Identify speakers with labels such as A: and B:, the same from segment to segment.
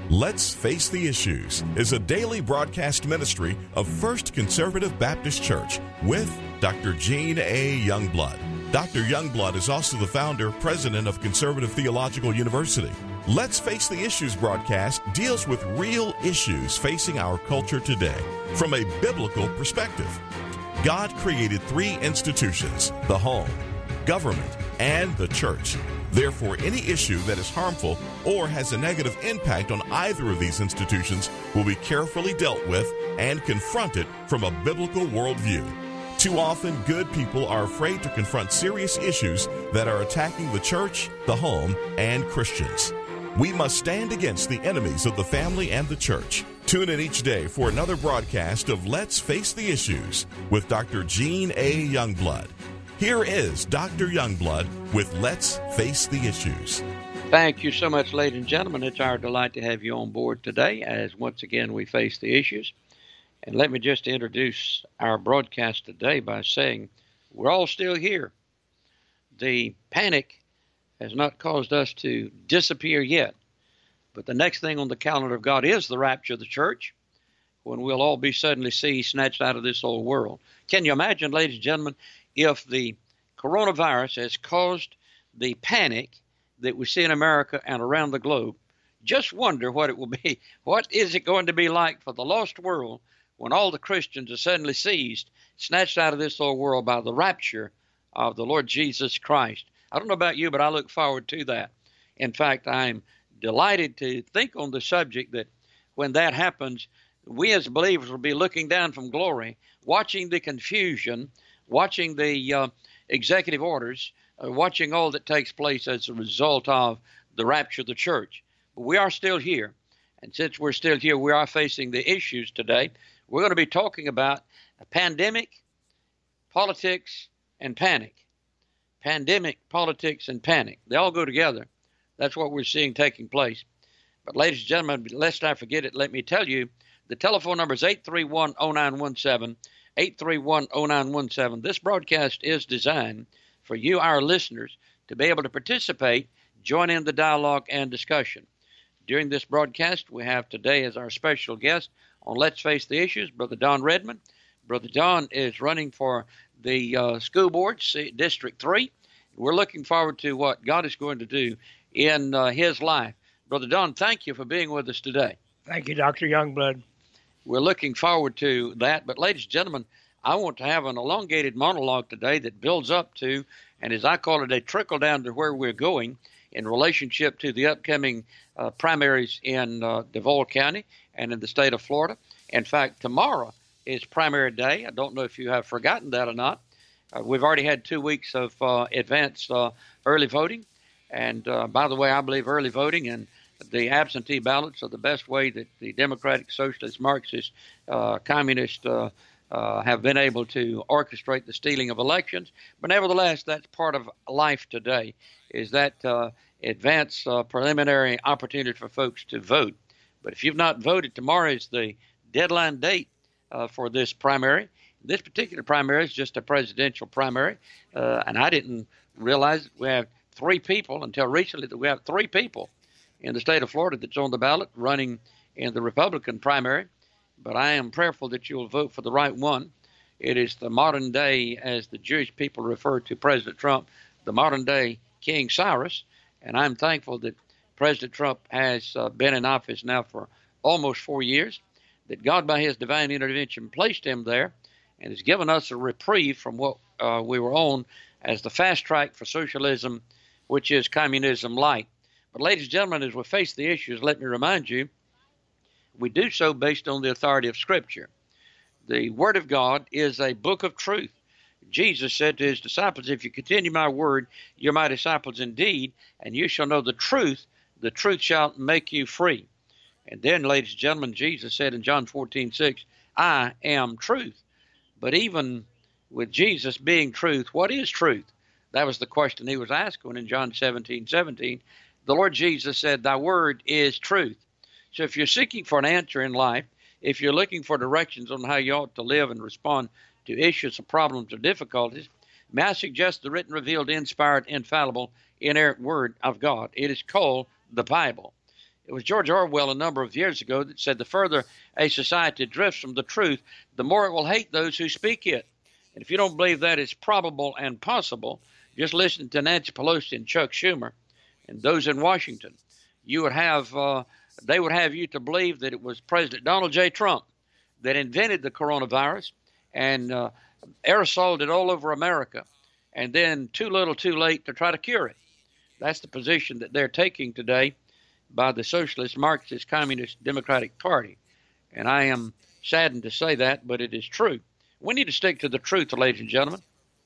A: Let's Face the Issues is a daily broadcast ministry of First Conservative Baptist Church with Dr. Gene A. Youngblood. Dr. Youngblood is also the founder, president of Conservative Theological University. Let's Face the Issues broadcast deals with real issues facing our culture today from a biblical perspective. God created three institutions: the home, government, and the church. Therefore, any issue that is harmful or has a negative impact on either of these institutions will be carefully dealt with and confronted from a biblical worldview. Too often, good people are afraid to confront serious issues that are attacking the church, the home, and Christians. We must stand against the enemies of the family and the church. Tune in each day for another broadcast of Let's Face the Issues with Dr. Gene A. Youngblood. Here is Dr. Youngblood with Let's Face the Issues.
B: Thank you so much, ladies and gentlemen. It's our delight to have you on board today as once again we face the issues. And let me just introduce our broadcast today by saying we're all still here. The panic has not caused us to disappear yet. But the next thing on the calendar of God is the rapture of the church, when we'll all be suddenly seized, snatched out of this old world. Can you imagine, ladies and gentlemen, if the coronavirus has caused the panic that we see in America and around the globe? Just wonder what it will be. What is it going to be like for the lost world when all the Christians are suddenly seized, snatched out of this old world by the rapture of the Lord Jesus Christ? I don't know about you, but I look forward to that. In fact, I'm delighted to think on the subject that when that happens, we as believers will be looking down from glory, watching the confusion, watching the executive orders, watching all that takes place as a result of the rapture of the church. But we are still here. And since we're still here, we are facing the issues today. We're going to be talking about a pandemic, politics, and panic. Pandemic, politics, and panic. They all go together. That's what we're seeing taking place. But ladies and gentlemen, lest I forget it, let me tell you, the telephone number is 831-0917, 831-0917. This broadcast is designed for you, our listeners, to be able to participate, join in the dialogue and discussion. During this broadcast, we have today as our special guest on Let's Face the Issues, Brother Don Redmond. Brother Don is running for the school board, District 3. We're looking forward to what God is going to do in his life. Brother Don, thank you for being with us today.
C: Thank you, Dr. Youngblood.
B: We're looking forward to that. But ladies and gentlemen, I want to have an elongated monologue today that builds up to, and as I call it, a trickle down to where we're going in relationship to the upcoming primaries in Duval County and in the state of Florida. In fact, tomorrow is primary day. I don't know if you have forgotten that or not. We've already had 2 weeks of advanced early voting. And by the way, I believe early voting and the absentee ballots are the best way that the Democratic, Socialist, Marxist, Communist have been able to orchestrate the stealing of elections. But nevertheless, that's part of life today, is that advanced preliminary opportunity for folks to vote. But if you've not voted, tomorrow is the deadline date for this primary. This particular primary is just a presidential primary, and I didn't realize that we have 3 people until recently, that we have 3 people in the state of Florida that's on the ballot running in the Republican primary. But I am prayerful that you will vote for the right one. It is the modern day, as the Jewish people refer to President Trump, the modern day King Cyrus. And I'm thankful that President Trump has been in office now for almost 4 years, that God by his divine intervention placed him there and has given us a reprieve from what we were on as the fast track for socialism, which is communism light. But ladies and gentlemen, as we face the issues, let me remind you, we do so based on the authority of Scripture. The Word of God is a book of truth. Jesus said to his disciples, if you continue my word, you're my disciples indeed, and you shall know the truth shall make you free. And then, ladies and gentlemen, Jesus said in John 14:6, I am truth. But even with Jesus being truth, what is truth? That was the question he was asking in John 17:17. The Lord Jesus said, thy word is truth. So if you're seeking for an answer in life, if you're looking for directions on how you ought to live and respond to issues or problems or difficulties, may I suggest the written, revealed, inspired, infallible, inerrant word of God. It is called the Bible. It was George Orwell a number of years ago that said the further a society drifts from the truth, the more it will hate those who speak it. And if you don't believe that is probable and possible, just listen to Nancy Pelosi and Chuck Schumer and those in Washington. You would have, they would have you to believe that it was President Donald J. Trump that invented the coronavirus and aerosoled it all over America, and then too little too late to try to cure it. That's the position that they're taking today by the Socialist, Marxist, Communist, Democratic Party. And I am saddened to say that, but it is true. We need to stick to the truth, ladies and gentlemen.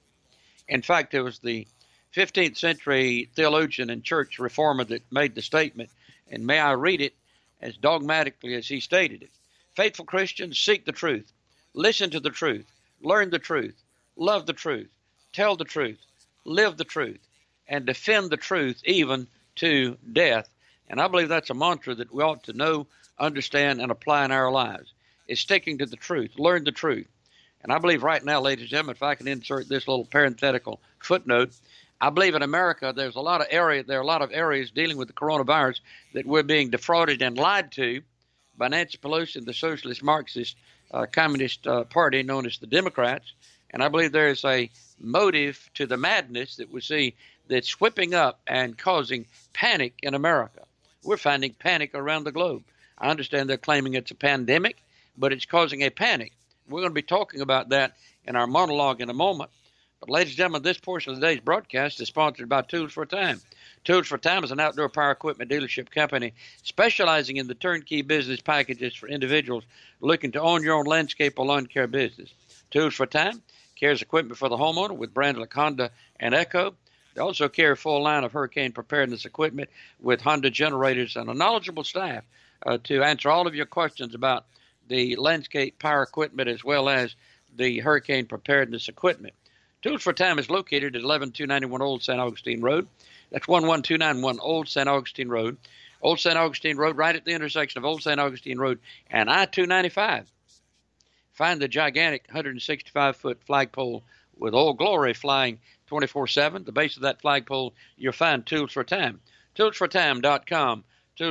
B: In fact, it was the 15th century theologian and church reformer that made the statement, and may I read it as dogmatically as he stated it. Faithful Christians, seek the truth, listen to the truth, learn the truth, love the truth, tell the truth, live the truth, and defend the truth even to death. And I believe that's a mantra that we ought to know, understand, and apply in our lives, is sticking to the truth, learn the truth. And I believe right now, ladies and gentlemen, if I can insert this little parenthetical footnote, I believe in America there are a lot of areas dealing with the coronavirus that we're being defrauded and lied to by Nancy Pelosi and the Socialist, Marxist, Communist Party known as the Democrats. And I believe there is a motive to the madness that we see that's whipping up and causing panic in America. We're finding panic around the globe. I understand they're claiming it's a pandemic, but it's causing a panic. We're going to be talking about that in our monologue in a moment. But ladies and gentlemen, this portion of today's broadcast is sponsored by Tools for Time. Tools for Time is an outdoor power equipment dealership company specializing in the turnkey business packages for individuals looking to own your own landscape or lawn care business. Tools for Time carries equipment for the homeowner with brands like Honda and Echo. They also carry a full line of hurricane preparedness equipment with Honda generators and a knowledgeable staff to answer all of your questions about the landscape power equipment as well as the hurricane preparedness equipment. Tools for Time is located at 11291 Old St. Augustine Road. That's 11291 Old St. Augustine Road. Old St. Augustine Road, right at the intersection of Old St. Augustine Road and I-295. Find the gigantic 165-foot flagpole with Old Glory flying 24/7. The base of that flagpole, you'll find Tools for Time. ToolsForTime.com.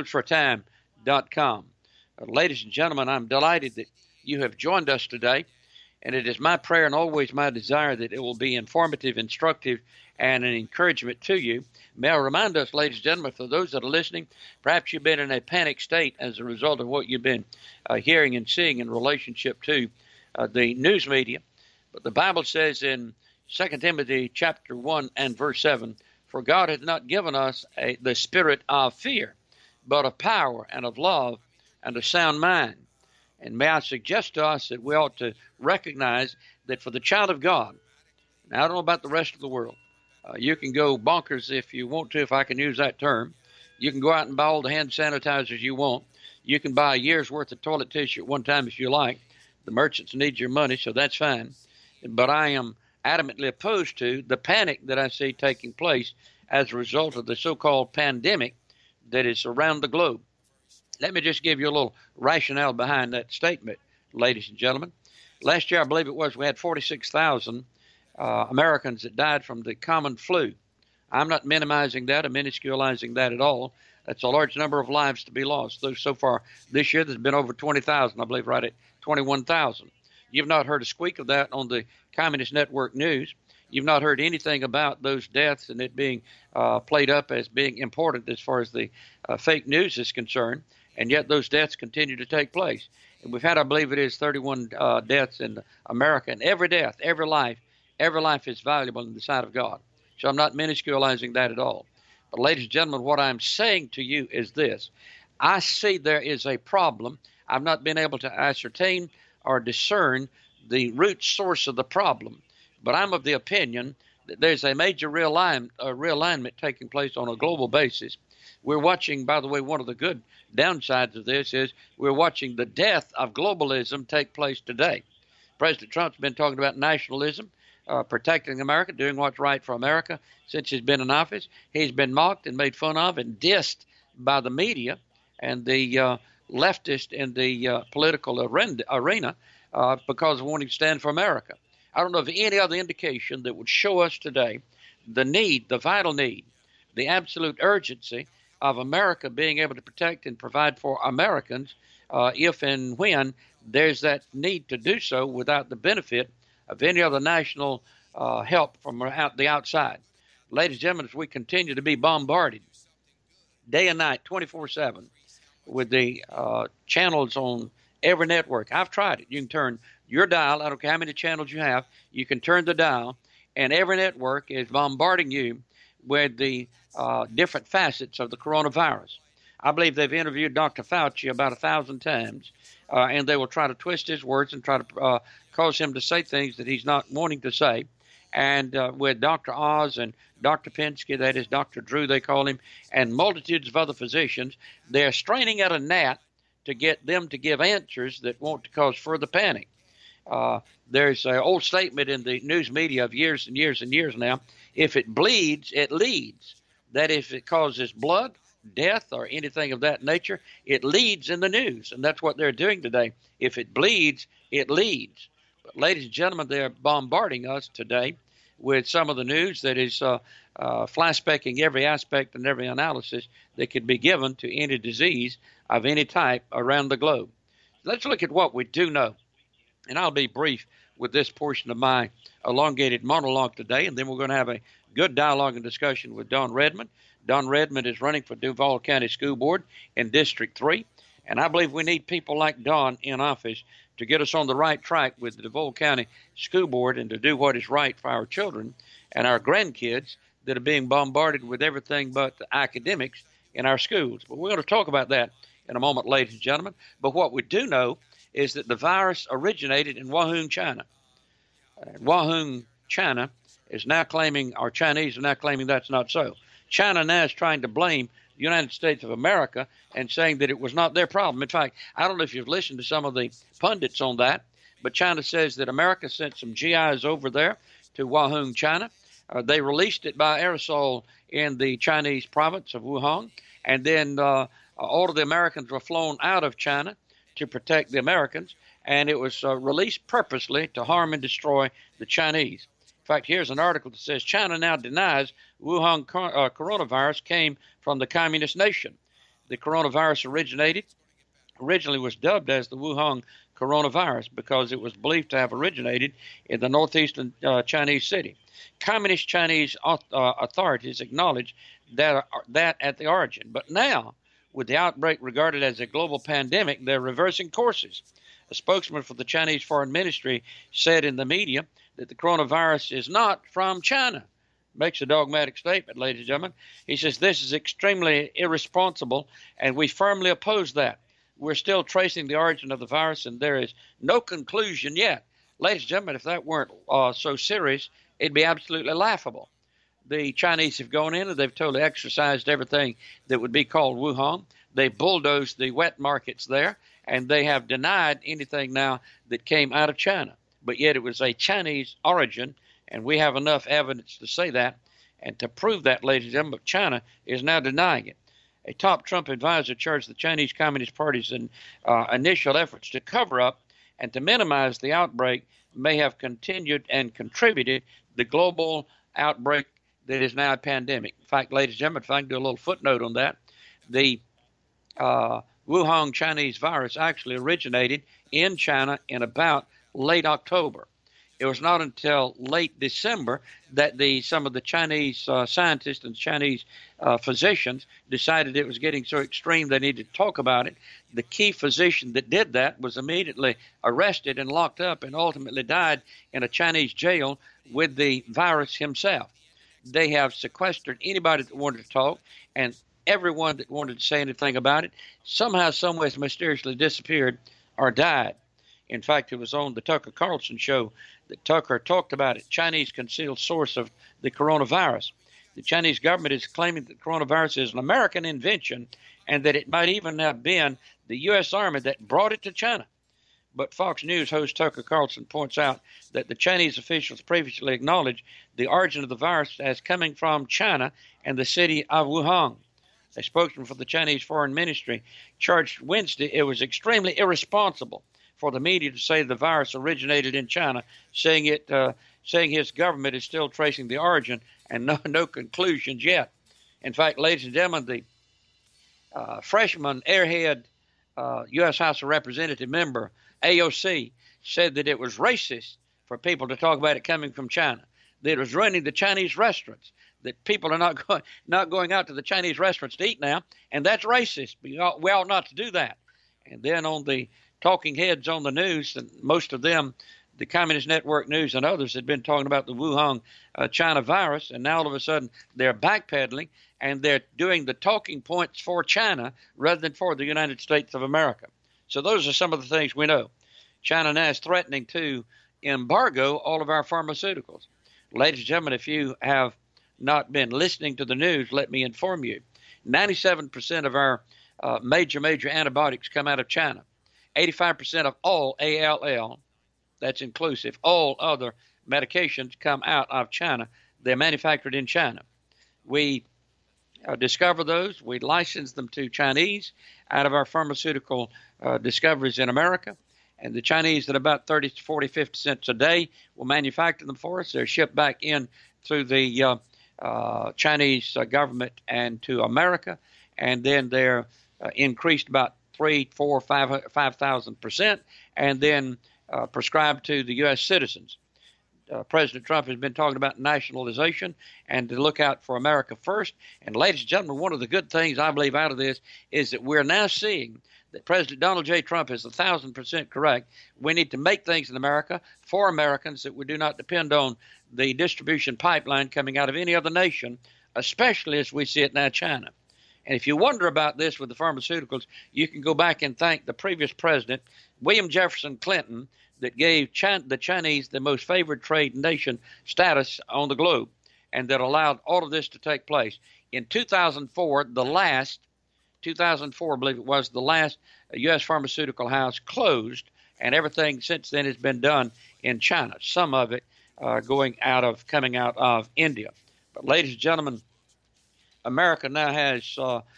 B: ToolsForTime.com. Ladies and gentlemen, I'm delighted that you have joined us today, and it is my prayer and always my desire that it will be informative, instructive, and an encouragement to you. May I remind us, ladies and gentlemen, for those that are listening, perhaps you've been in a panic state as a result of what you've been hearing and seeing in relationship to the news media. But the Bible says in 2 Timothy chapter 1 and verse 7, for God hath not given us the spirit of fear, but of power and of love and a sound mind. And may I suggest to us that we ought to recognize that for the child of God, now I don't know about the rest of the world, you can go bonkers if you want to, if I can use that term. You can go out and buy all the hand sanitizers you want. You can buy a year's worth of toilet tissue at one time if you like. The merchants need your money, so that's fine. But I am adamantly opposed to the panic that I see taking place as a result of the so-called pandemic that is around the globe. Let me just give you a little rationale behind that statement, ladies and gentlemen. Last year, I believe it was, we had 46,000 Americans that died from the common flu. I'm not minimizing that or minusculizing that at all. That's a large number of lives to be lost. So far this year, there's been over 20,000, I believe right at 21,000. You've not heard a squeak of that on the Communist Network News. You've not heard anything about those deaths and it being played up as being important as far as the fake news is concerned. And yet those deaths continue to take place. And we've had, I believe it is, 31 deaths in America. And every death, every life is valuable in the sight of God. So I'm not minusculizing that at all. But ladies and gentlemen, what I'm saying to you is this. I see there is a problem. I've not been able to ascertain or discern the root source of the problem. But I'm of the opinion that there's a major realignment taking place on a global basis. We're watching, by the way, one of the good downsides of this is we're watching the death of globalism take place today. President Trump's been talking about nationalism, protecting America, doing what's right for America since he's been in office. He's been mocked and made fun of and dissed by the media and the leftist in the political arena because of wanting to stand for America. I don't know of any other indication that would show us today the need, the vital need, the absolute urgency of America being able to protect and provide for Americans if and when there's that need to do so without the benefit of any other national help from the outside. Ladies and gentlemen, as we continue to be bombarded day and night, 24/7, with the channels on every network. I've tried it. You can turn your dial, I don't care how many channels you have, you can turn the dial, and every network is bombarding you with the different facets of the coronavirus. I believe they've interviewed Dr. Fauci about 1,000 times, and they will try to twist his words and try to cause him to say things that he's not wanting to say. And with Dr. Oz and Dr. Pinsky, that is Dr. Drew, they call him, and multitudes of other physicians, they're straining at a gnat to get them to give answers that won't cause further panic. There's an old statement in the news media of years and years and years now, if it bleeds, it leads. That if it causes blood, death, or anything of that nature, it leads in the news. And that's what they're doing today. If it bleeds, it leads. But ladies and gentlemen, they're bombarding us today with some of the news that is flashbacking every aspect and every analysis that could be given to any disease of any type around the globe. Let's look at what we do know. And I'll be brief with this portion of my elongated monologue today, and then we're going to have a good dialogue and discussion with Don Redmond. Don Redmond is running for Duval County School Board in District 3, and I believe we need people like Don in office to get us on the right track with the Duval County School Board and to do what is right for our children and our grandkids that are being bombarded with everything but the academics in our schools. But we're going to talk about that in a moment, ladies and gentlemen. But what we do know is that the virus originated in Wuhan, China. Wuhan, China is now claiming, or Chinese are now claiming that's not so. China now is trying to blame the United States of America and saying that it was not their problem. In fact, I don't know if you've listened to some of the pundits on that, but China says that America sent some GIs over there to Wuhan, China. They released it by aerosol in the Chinese province of Wuhan, and then all of the Americans were flown out of China to protect the Americans, and it was released purposely to harm and destroy the Chinese. In fact, here's an article that says China now denies Wuhan coronavirus came from the communist nation. The coronavirus originally was dubbed as the Wuhan coronavirus because it was believed to have originated in the northeastern Chinese city. Communist Chinese authorities acknowledged that at the origin. But now, with the outbreak regarded as a global pandemic, they're reversing courses. A spokesman for the Chinese Foreign Ministry said in the media that the coronavirus is not from China. Makes a dogmatic statement, ladies and gentlemen. He says this is extremely irresponsible, and we firmly oppose that. We're still tracing the origin of the virus, and there is no conclusion yet. Ladies and gentlemen, if that weren't so serious, it'd be absolutely laughable. The Chinese have gone in and they've totally exercised everything that would be called Wuhan. They bulldozed the wet markets there, and they have denied anything now that came out of China. But yet it was a Chinese origin, and we have enough evidence to say that and to prove that, ladies and gentlemen. But China is now denying it. A top Trump advisor charged the Chinese Communist Party's initial efforts to cover up and to minimize the outbreak may have continued and contributed the global outbreak that is now a pandemic. In fact, ladies and gentlemen, if I can do a little footnote on that, the Wuhan Chinese virus actually originated in China in about late October. It was not until late December that some of the Chinese scientists and Chinese physicians decided it was getting so extreme they needed to talk about it. The key physician that did that was immediately arrested and locked up and ultimately died in a Chinese jail with the virus himself. They have sequestered anybody that wanted to talk, and everyone that wanted to say anything about it somehow, someway mysteriously disappeared or died. In fact, it was on the Tucker Carlson show that Tucker talked about it, Chinese concealed source of the coronavirus. The Chinese government is claiming that coronavirus is an American invention and that it might even have been the U.S. Army that brought it to China. But Fox News host Tucker Carlson points out that the Chinese officials previously acknowledged the origin of the virus as coming from China and the city of Wuhan. A spokesman for the Chinese Foreign Ministry charged Wednesday it was extremely irresponsible for the media to say the virus originated in China, saying his government is still tracing the origin and no conclusions yet. In fact, ladies and gentlemen, the freshman airhead U.S. House of Representative member, AOC, said that it was racist for people to talk about it coming from China, that it was ruining the Chinese restaurants, that people are not going out to the Chinese restaurants to eat now, and that's racist. We ought not to do that. And then on the talking heads on the news, and most of them, the Communist Network News and others, had been talking about the Wuhan China virus, and now all of a sudden they're backpedaling and they're doing the talking points for China rather than for the United States of America. So those are some of the things we know. China now is threatening to embargo all of our pharmaceuticals. Ladies and gentlemen, if you have not been listening to the news, let me inform you. 97% of our major antibiotics come out of China. 85% of all ALL, that's inclusive, all other medications come out of China. They're manufactured in China. We discover those. We license them to Chinese out of our pharmaceutical discoveries in America. And the Chinese, at about 30 to 40, 50 cents a day, will manufacture them for us. They're shipped back in through the Chinese government and to America. And then they're increased about 3, 4, 5,000%, and then prescribed to the U.S. citizens. President Trump has been talking about nationalization and to look out for America first. And ladies and gentlemen, one of the good things I believe out of this is that we're now seeing that President Donald J. Trump is 1,000% correct. We need to make things in America for Americans, that we do not depend on the distribution pipeline coming out of any other nation, especially as we see it now, China. And if you wonder about this with the pharmaceuticals, you can go back and thank the previous president, William Jefferson Clinton, that gave the Chinese the most favored trade nation status on the globe, and that allowed all of this to take place. In 2004, I believe it was, the last U.S. pharmaceutical house closed, and everything since then has been done in China, some of it coming out of India. But ladies and gentlemen, America now has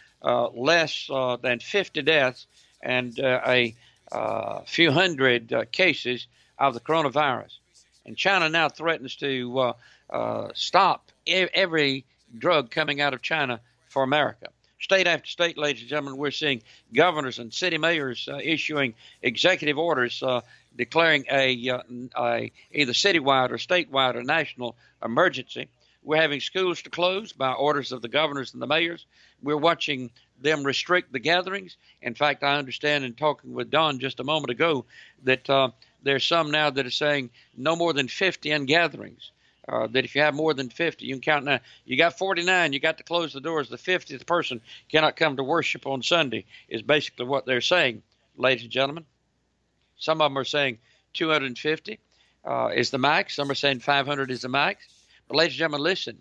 B: less than 50 deaths and a few hundred cases of the coronavirus. And China now threatens to stop every drug coming out of China for America. State after state, ladies and gentlemen, we're seeing governors and city mayors issuing executive orders declaring a either citywide or statewide or national emergency. We're having schools to close by orders of the governors and the mayors. We're watching them restrict the gatherings. In fact, I understand in talking with Don just a moment ago that there's some now that are saying no more than 50 in gatherings. That if you have more than 50, you can count now. You got 49, you got to close the doors. The 50th person cannot come to worship on Sunday is basically what they're saying, ladies and gentlemen. Some of them are saying 250 is the max. Some are saying 500 is the max. But ladies and gentlemen, listen.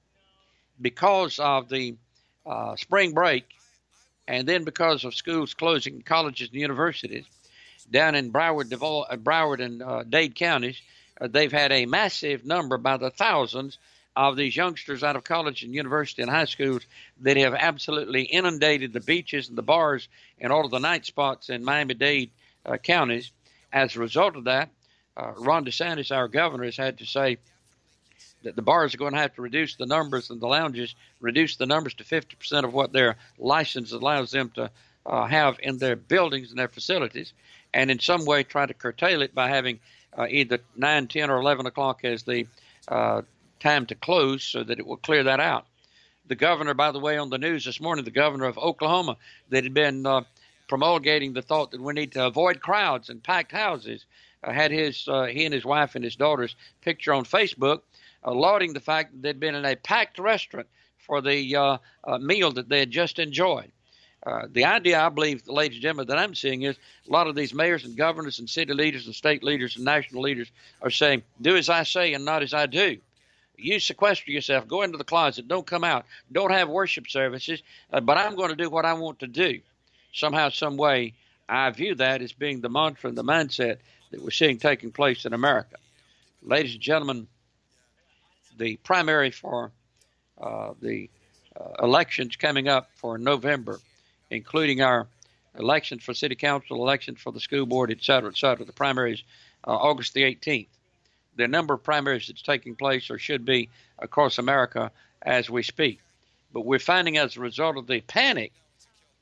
B: Because of the spring break, and then because of schools closing, colleges and universities, down in Broward and Dade counties, they've had a massive number by the thousands of these youngsters out of college and university and high schools that have absolutely inundated the beaches and the bars and all of the night spots in Miami-Dade counties. As a result of that, Ron DeSantis, our governor, has had to say that the bars are going to have to reduce the numbers and the lounges, reduce the numbers to 50% of what their license allows them to have in their buildings and their facilities, and in some way try to curtail it by having either 9, 10, or 11 o'clock as the time to close so that it will clear that out. The governor, by the way, on the news this morning, the governor of Oklahoma, that had been promulgating the thought that we need to avoid crowds and packed houses, had he and his wife and his daughter's picture on Facebook, lauding the fact that they'd been in a packed restaurant for the meal that they had just enjoyed. The idea, I believe, ladies and gentlemen, that I'm seeing is a lot of these mayors and governors and city leaders and state leaders and national leaders are saying, do as I say and not as I do. You sequester yourself, go into the closet, don't come out, don't have worship services, but I'm going to do what I want to do. Somehow, some way, I view that as being the mantra and the mindset that we're seeing taking place in America. Ladies and gentlemen, the primary for the elections coming up for November, including our elections for city council, elections for the school board, et cetera, the primaries August the 18th. There are a number of primaries that's taking place or should be across America as we speak. But we're finding as a result of the panic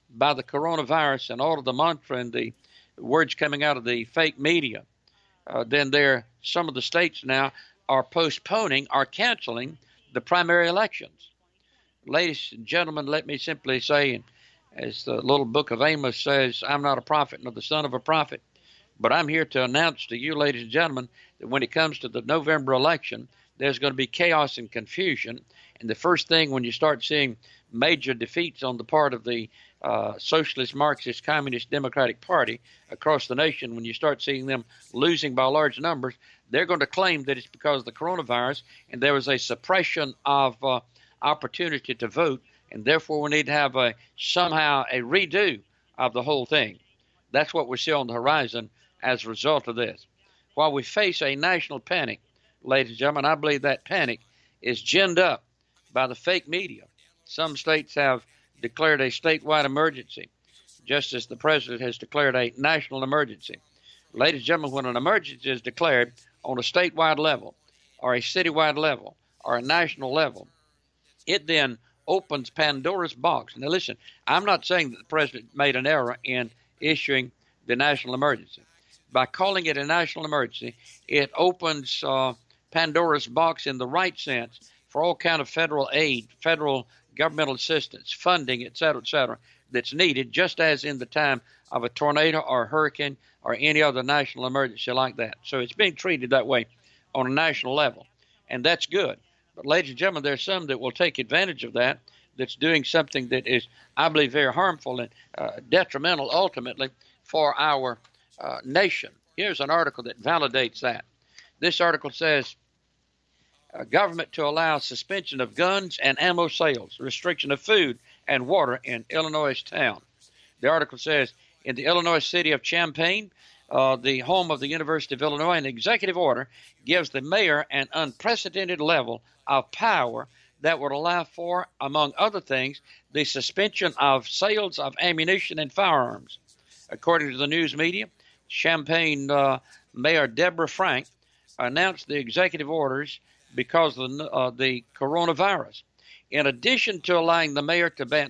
B: by the coronavirus and all of the mantra and the words coming out of the fake media, then some of the states now are postponing or canceling the primary elections. Ladies and gentlemen, let me simply say, as the little book of Amos says, I'm not a prophet nor the son of a prophet, but I'm here to announce to you, ladies and gentlemen, that when it comes to the November election, there's going to be chaos and confusion. And the first thing, when you start seeing major defeats on the part of the Socialist, Marxist, Communist, Democratic Party across the nation, when you start seeing them losing by large numbers, they're going to claim that it's because of the coronavirus and there was a suppression of opportunity to vote, and therefore we need to have somehow a redo of the whole thing. That's what we see on the horizon as a result of this. While we face a national panic, ladies and gentlemen, I believe that panic is ginned up by the fake media. Some states have declared a statewide emergency, just as the president has declared a national emergency. Ladies and gentlemen, when an emergency is declared on a statewide level or a citywide level or a national level, it then opens Pandora's box. Now listen, I'm not saying that the president made an error in issuing the national emergency. By calling it a national emergency, it opens Pandora's box in the right sense for all kind of federal aid, federal governmental assistance, funding, et cetera, that's needed, just as in the time of a tornado or a hurricane or any other national emergency like that. So it's being treated that way on a national level, and that's good. But ladies and gentlemen, there's some that will take advantage of that, that's doing something that is, I believe, very harmful and detrimental ultimately for our nation. Here's an article that validates that. This article says, government to allow suspension of guns and ammo sales, restriction of food and water in Illinois town. The article says, in the Illinois city of Champaign, the home of the University of Illinois, an executive order gives the mayor an unprecedented level of power that would allow for, among other things, the suspension of sales of ammunition and firearms. According to the news media, Champaign Mayor Deborah Frank announced the executive orders because of the coronavirus. In addition to allowing the mayor to ban,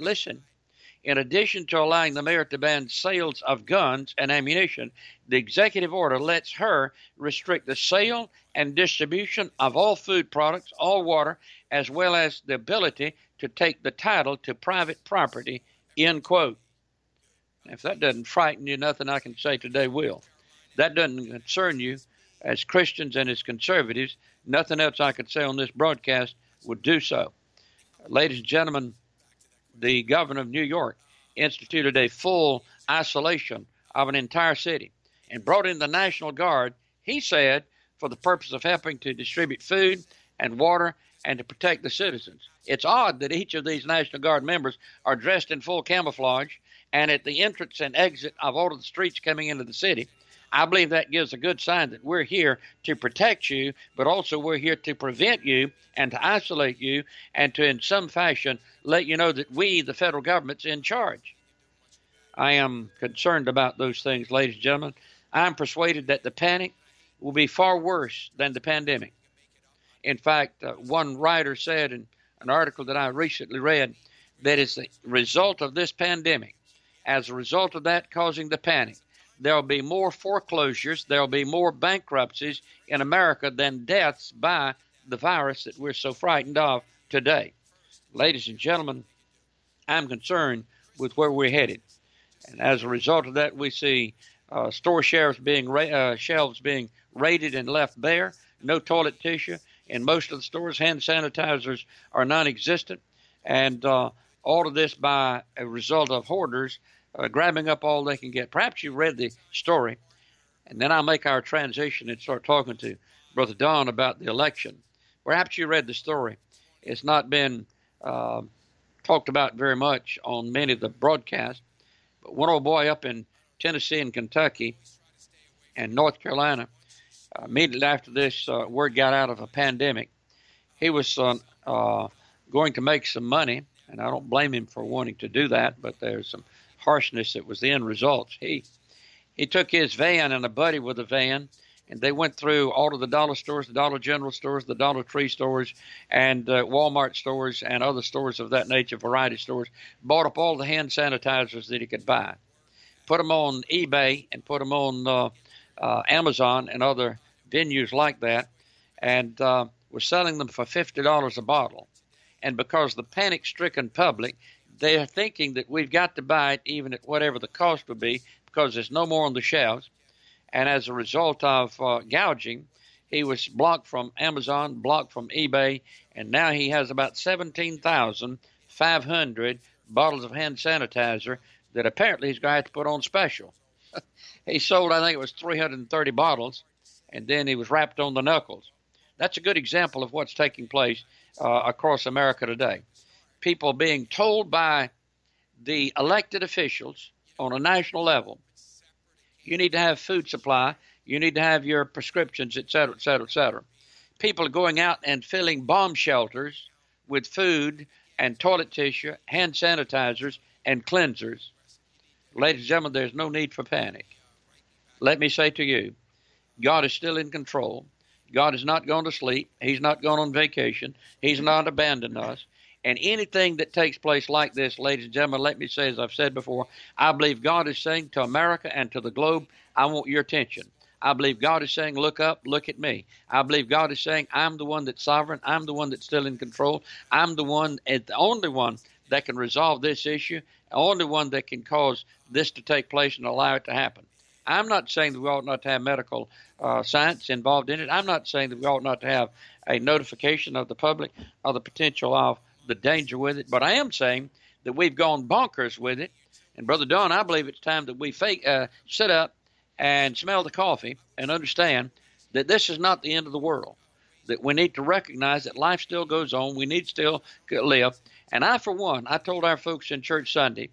B: sales of guns and ammunition, the executive order lets her restrict the sale and distribution of all food products, all water, as well as the ability to take the title to private property, end quote. If that doesn't frighten you, nothing I can say today will. That doesn't concern you as Christians and as conservatives, nothing else I could say on this broadcast would do so. Ladies and gentlemen, the governor of New York instituted a full isolation of an entire city and brought in the National Guard, he said, for the purpose of helping to distribute food and water and to protect the citizens. It's odd that each of these National Guard members are dressed in full camouflage, and at the entrance and exit of all of the streets coming into the city, I believe that gives a good sign that we're here to protect you, but also we're here to prevent you and to isolate you and to, in some fashion, let you know that we, the federal government's in charge. I am concerned about those things, ladies and gentlemen. I'm persuaded that the panic will be far worse than the pandemic. In fact, one writer said in an article that I recently read that as a result of this pandemic, as a result of that causing the panic, there will be more foreclosures, there will be more bankruptcies in America than deaths by the virus that we're so frightened of today. Ladies and gentlemen, I'm concerned with where we're headed. And as a result of that, we see store shelves being raided and left bare, no toilet tissue. In most of the stores, hand sanitizers are non-existent. And all of this by a result of hoarders grabbing up all they can get. Perhaps you read the story, and then I'll make our transition and start talking to Brother Don about the election. Perhaps you read the story. It's not been talked about very much on many of the broadcasts, but one old boy up in Tennessee and Kentucky and North Carolina, immediately after this word got out of a pandemic, he was going to make some money, and I don't blame him for wanting to do that, but there's some harshness that was the end result. He took his van and a buddy with a van, and they went through all of the dollar stores, the Dollar General stores, the Dollar Tree stores, and Walmart stores and other stores of that nature, variety stores, bought up all the hand sanitizers that he could buy, put them on eBay and put them on Amazon and other venues like that, and was selling them for $50 a bottle. And because the panic-stricken public, they're thinking that we've got to buy it even at whatever the cost would be because there's no more on the shelves. And as a result of gouging, he was blocked from Amazon, blocked from eBay, and now he has about 17,500 bottles of hand sanitizer that apparently he's going to have to put on special. He sold, I think it was 330 bottles, and then he was wrapped on the knuckles. That's a good example of what's taking place across America today. People being told by the elected officials on a national level, you need to have food supply, you need to have your prescriptions, et cetera, et cetera, et cetera. People are going out and filling bomb shelters with food and toilet tissue, hand sanitizers, and cleansers. Ladies and gentlemen, there's no need for panic. Let me say to you, God is still in control. God is not going to sleep. He's not gone on vacation. He's not abandoned us. And anything that takes place like this, ladies and gentlemen, let me say, as I've said before, I believe God is saying to America and to the globe, I want your attention. I believe God is saying, look up, look at me. I believe God is saying, I'm the one that's sovereign. I'm the one that's still in control. I'm the one, and the only one that can resolve this issue, the only one that can cause this to take place and allow it to happen. I'm not saying that we ought not to have medical science involved in it. I'm not saying that we ought not to have a notification of the public of the potential of the danger with it, but I am saying that we've gone bonkers with it. And Brother Don, I believe it's time that we sit up and smell the coffee and understand that this is not the end of the world, that we need to recognize that life still goes on. We need still to live. And I, for one, I told our folks in church Sunday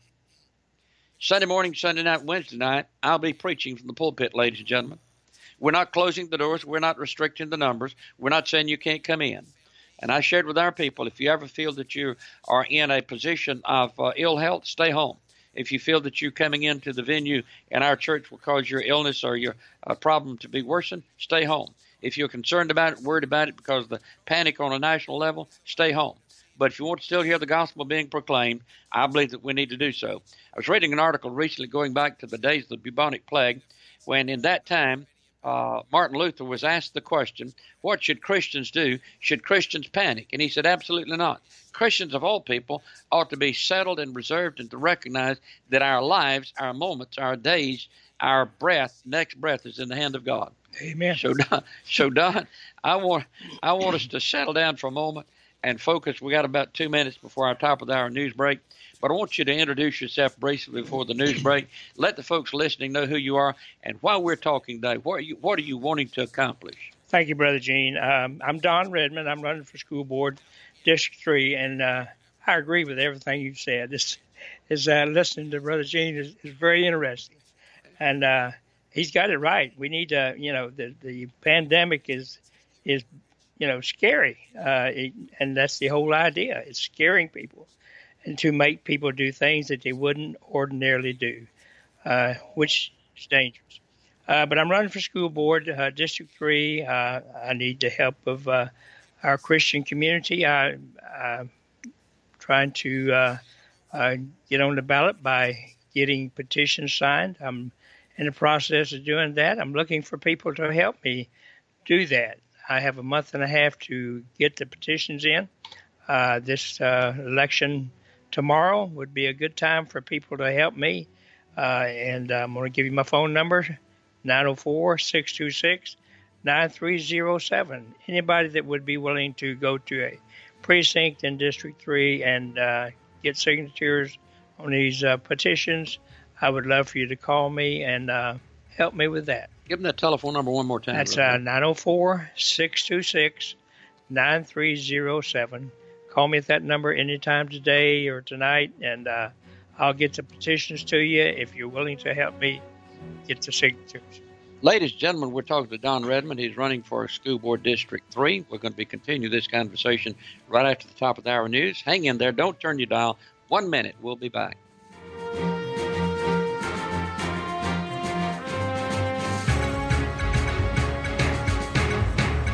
B: morning, Sunday night, Wednesday night, I'll be preaching from the pulpit, ladies and gentlemen. We're not closing the doors. We're not restricting the numbers. We're not saying you can't come in. And I shared with our people, if you ever feel that you are in a position of ill health, stay home. If you feel that you coming into the venue in our church will cause your illness or your problem to be worsened, stay home. If you're concerned about it, worried about it because of the panic on a national level, stay home. But if you want to still hear the gospel being proclaimed, I believe that we need to do so. I was reading an article recently going back to the days of the bubonic plague, when in that time, Martin Luther was asked the question, what should Christians do? Should Christians panic? And he said, absolutely not. Christians of all people ought to be settled and reserved and to recognize that our lives, our moments, our days, our breath, next breath is in the hand of God.
C: Amen.
B: So Don, I want us to settle down for a moment and focus. We got about 2 minutes before our top of the hour news break. But I want you to introduce yourself briefly before the news break. Let the folks listening know who you are. And while we're talking today, what are you wanting to accomplish?
C: Thank you, Brother Gene. I'm Don Redmond. I'm running for school board, District 3, and I agree with everything you've said. This is listening to Brother Gene is very interesting. And he's got it right. We need to, the pandemic is scary. And that's the whole idea. It's scaring people, and to make people do things that they wouldn't ordinarily do, which is dangerous. But I'm running for school board, District 3. I need the help of our Christian community. I'm trying to get on the ballot by getting petitions signed. I'm in the process of doing that. I'm looking for people to help me do that. I have a month and a half to get the petitions in. This election tomorrow would be a good time for people to help me. And I'm going to give you my phone number, 904-626-9307. Anybody that would be willing to go to a precinct in District 3 and get signatures on these petitions, I would love for you to call me and help me with that.
B: Give them that telephone number one more time.
C: That's 904-626-9307. Call me at that number anytime today or tonight, and I'll get the petitions to you if you're willing to help me get the signatures.
B: Ladies and gentlemen, we're talking to Don Redmond. He's running for School Board District 3. We're going to be continuing this conversation right after the top of the hour news. Hang in there. Don't turn your dial. 1 minute. We'll be back.